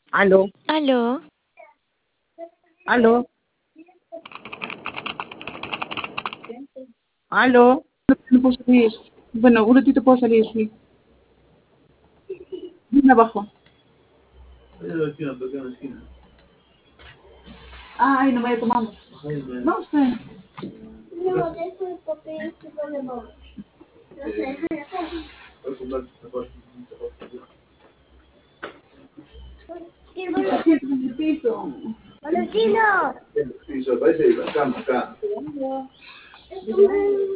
Aló, Aló, aló, aló. No puedo salir. Bueno, un ratito puedo salir, sí. Dime abajo. Ay, no vaya tomando. Vamos, pues. No, dejo el papel y vale, vamos. No sé. Siempre en el piso. Hola, chino. El piso, parece la cama acá.